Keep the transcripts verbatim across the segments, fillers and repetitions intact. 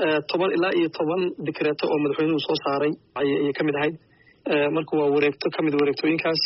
toban ilaa iyo toban dekreeto oo madaxweynuhu soo saaray ayay ka mid ahayd marka waa wareegto ka mid wareegtooyinkaas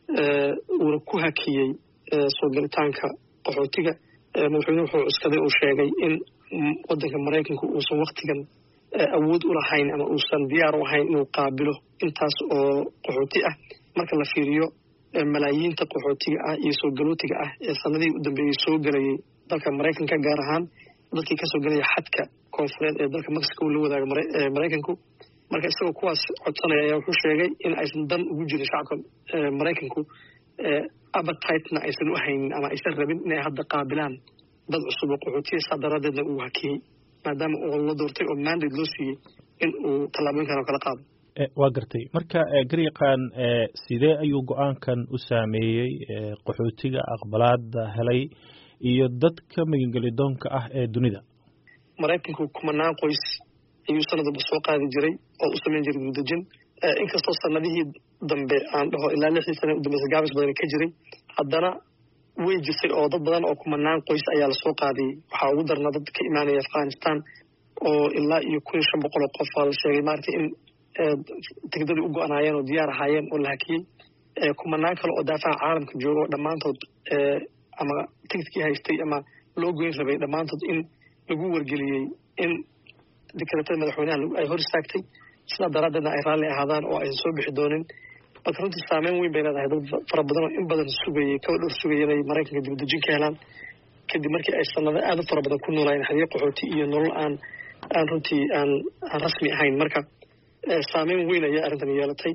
uuna ku hakiyey soo galitaanka qaxootiga madaxweynuhu wuxuu cuskaday uu sheegay in waddanka maraykanku uusan waktigan awood u lahayn ama uusan diyaar u ahayn inuu qaabilo intaas oo qaxooti ah marka la fiiriyo malaayiinta qaxootiga ah iyo soo galootiga ah ee sanadihii u dambeeyey soo gelayay dalka maraykanka gaar ahaan dadkii kasoo gelaya xadka koonfureed ee dalka mexico la wadaaga maraykanku marka isagoo kuwaas codsanaya ayaa wuxuu sheegay in aysan dan ugu jirin shacabka maraykanku appetitena aysan u haynin ama aysan rabin inay hadda qaabilaan dad cusub oo qaxootiya saa daraadeedna uu hakiyey maadaama uu la doortay oo mandate loo siiyey in uu tallaabooyinkan oo kala qaado waa gartay marka garyaqaan sidee ayuu go-aankan u saameeyey qaxootiga aqbalaada helay iyo dadka magangelidoonka ah ee dunida maraykanku kumanaan qoys ayuu sanadaba soo qaadi jiray oo u samayn jiray guddajin inkastoo sanadihii dambe aan dhaho ilaa lixdii sana u dambeysay gaabis badan ka jiray haddana way jirtay oo dad badan oo kumanaan qoys ayaa lasoo qaadiyey waxaa ugu darnaa dad ka imaanaya afghanistan oo ilaa iyo kun iyo shan boqol oo qof aa la sheegay maaragtay in tigdadii u go-anaayeen oo diyaar ahaayeen oo la hakiyey kumanaan kale oo daafaha caalamka jooga oo dhammaantood ama tigidkii haystay ama loo goyn rabay dhammaantood in lagu wargeliyey in dekreetada madaxweynaha ay hor istaagtay sidaa daraaddeedna ay raalli ahaadaan oo aysan soo bixi doonin marka runtii saameyn weyn bay leedahay dad fara badan oo in badan sugayey kaba dhowr sugaya inay maraykanka dibadejin ka helaan kadib markii ay sanado aad u fara badan ku noolaayeen xadiyo qaxooti iyo nolol aan aan runtii aan aan rasmi ahayn marka saameyn weyn ayaa arrintan yeelatay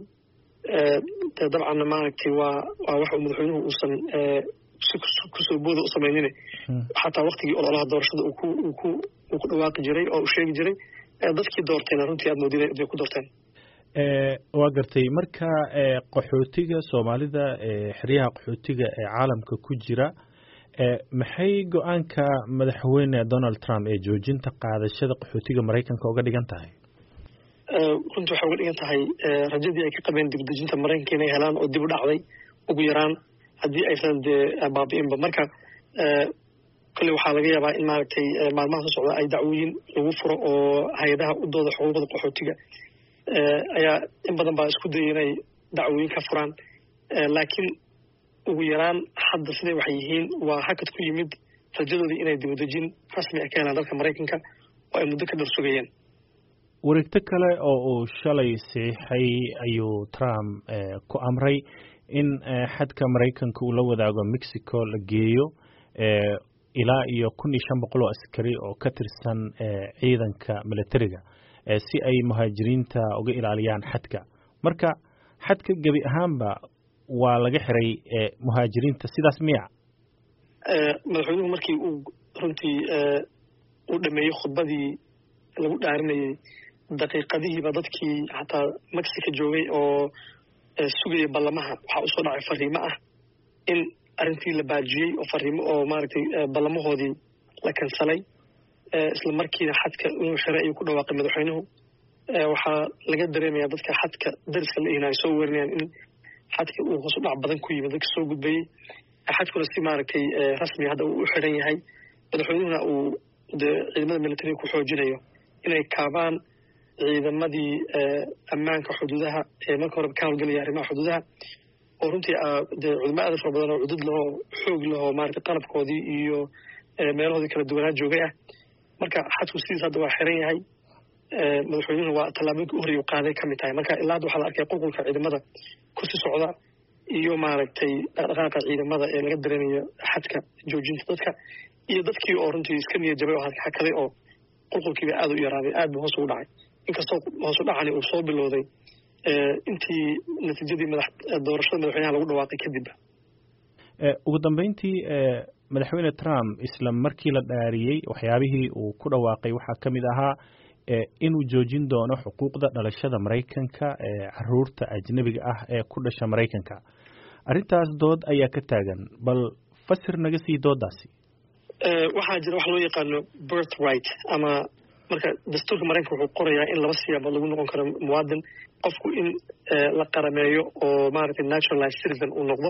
dabcanna maaragtay waa waa waxa uu madaxweynuhu uusan si kusoo booda u sameynine xataa waktigii ololaha doorashada uu ku uu ku uu ku dhawaaqi jiray oo uu sheegi jiray dadkii doorteena runtii aad moodida bay ku doorteen waa gartay marka qaxootiga soomaalida xeryaha qaxootiga ee caalamka ku jira maxay go-aanka madaxweyne Donald Trump ee joojinta qaadashada qaxootiga Maraykanka uga dhigan tahay runtii waxay uga dhigan tahay rajadii ay ka qabeen dibadejinta Maraykanka inay helaan oo dib u dhacday ugu yaraan haddii aysan dee baabi'inba marka kale waxaa laga yaabaa in maaragtay maalmaha soo socda ay dacwooyin lagu furo oo hay-adaha u dooda xuquuqda qaxootiga ayaa in badan baa isku dayay inay dacwooyin ka furaan laakiin ugu yaraan hadda siday waxay yihiin waa hakad ku yimid rajadoodii inay dibadejin rasmi ah ka helaan dalka Maraykanka oo ay muddo ka dhar sugayeen wareegto kale oo uu shalay saxiixay ayuu Trump ku amray in xadka Maraykanka uu la wadaago Mexico la geeyo ilaa iyo kun iyo shan boqol oo askari oo ka tirsan ciidanka militariga si ay muhaajiriinta uga ilaaliyaan xadka marka xadka gabi ahaanba waa laga xiray muhaajiriinta sidaas miya madaxweynuhu markii uu runtii uu dhameeyey khudbadii lagu dhaarinayay daqiiqadihiiba dadkii xataa Mexico joogay oo sugaya ballamaha waxaa usoo dhacay fariimo ah in arrintii la baajiyey oo fariimo oo maaragtay ballamahoodii la kansalay isla markiina xadka inuu xiray ayuu ku dhawaaqay madaxweynuhu waxaa laga dareemayaa dadka xadka dariska la ihina ay soo weerinayaan in xadka uu hoos u dhac badan ku yimid dadka soo gudbayey xadkuna si maaragtay rasmi hadda uu u xiran yahay madaxweynuhuna uu dee ciidamada militariga ku xoojinayo inay kaabaan ciidamadii ammaanka xuduudaha ee marka horeba ka howlgelaya arrimaha xuduudaha oo runtii dee cudamo aad u fara badan oo cudud lahoo xoog lahoo maaragtay qalabkoodii iyo meelahoodii kala duwanaa joogay ah marka xadku sidiis hadda waa xiran yahay madaxweynuhuna waa tallaabooyinka u horreeya u qaaday ka mid tahay marka ilaa hadda waxaa la arkay qulqulka ciidamada kusii socda iyo maaragtay dhaqdhaqaaqa ciidamada ee laga dareemayo xadka joojinta dadka iyo dadkii oo runtii iska niyad jabay oo hakaday oo qulqulkiiba aad u yaraaday aad buu hoos ugu dhacay inkastoo hoos u dhacani uu soo bilowday intii natiijadii madax doorashada madaxweynaha lagu dhawaaqay kadib ugu dambeyntii madaxweyne Trump isla markii la dhaariyey waxyaabihii uu ku dhawaaqay waxaa ka mid ahaa inuu joojin doono xuquuqda dhalashada Maraykanka ee caruurta ajnabiga ah ee ku dhasha Maraykanka arrintaas dood ayaa ka taagan bal fasir naga sii doodaasi waxaa jira wax loo yaqaano birthright ama marka dastuurka Maraykanka wuxuu qorayaa in laba siyaabood lagu noqon karo muwaadin qofku in la qarameeyo oo maaragtay naturalized citizen uu noqdo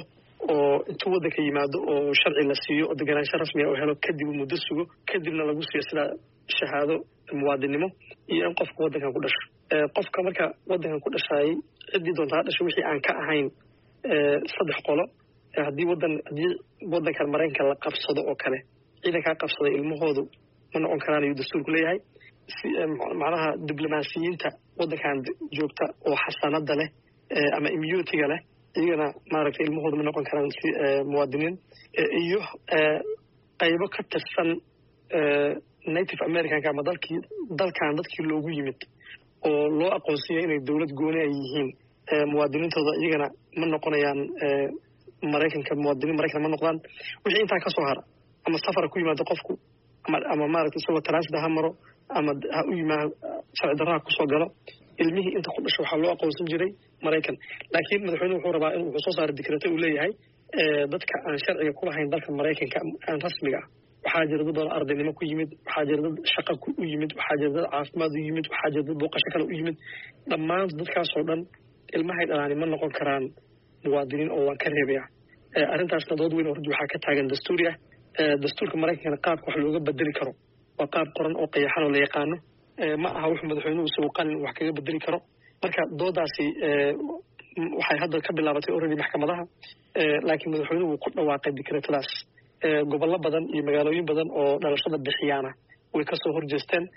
oo intuu waddanka yimaado oo sharci la siiyo oo deganaansho rasmiga oo helo kadib muddo sugo kadibna lagu siiyo sida shahaado muwaadinimo iyo in qofka waddankan ku dhasho qofka marka waddankan ku dhashaayay ciddii doontaa dhasho wixii aan ka ahayn saddex qolo haddii waddan haddii waddankan maraykanka la qabsado oo kale ciidankaa qabsaday ilmahoodu ma noqon karaan ayuu dastuurku leeyahay macnaha diblomaasiyiinta waddankan joogta oo xasanada leh ama immunitiga leh iyagana maaragtay ilmahooda ma noqon karaan si muwaadiniin iyo qaybo ka tirsan native americanka ama dalkii dalkan dadkii loogu yimid oo loo aqoonsiyay inay dowlad gooni ay yihiin muwaadiniintooda iyagana ma noqonayaan maraykanka muwaadiniin maraykan ma noqdaan wixii intaa ka soo hara ama safara ku yimaado qofku ama ama maaragtay isagoo transit ha maro ama ha u yimaado sharci darraha kusoo galo ilmihii inta ku dhasho waxaa loo aqoonsan jiray maraykan laakiin madaxweynuhu wuxuu rabaa inuu wuxuu soo saaray dikrete uu leeyahay dadka aan sharciga ku lahayn dalka maraykanka aan rasmiga ah waxaa jira dad oo ardaynimo ku yimid waxaa jira dad shaqo u yimid waxaa jira dad caafimaad u yimid waxaa jira dad booqasho kale u yimid dhammaan dadkaasoo dhan ilmahay dhalaani ma noqon karaan muwaadiniin oo waan ka reebaya arrintaasna dood weyn oo runtii waxaa ka taagan dastuuri ah dastuurka maraykankana qaabka wax looga bedeli karo waa qaab qoran oo qayaxan oo la yaqaano ma aha wuxuu madaxweynuhu suuqan wax kaga bedeli karo marka doodaasi waxay hadda ka bilaabatay already maxkamadaha laakiin madaxweynuhu wuu ku dhawaaqay dikreetadaas gobollo badan iyo magaalooyin badan oo dhalashada bixiyaana way kasoo horjeesteen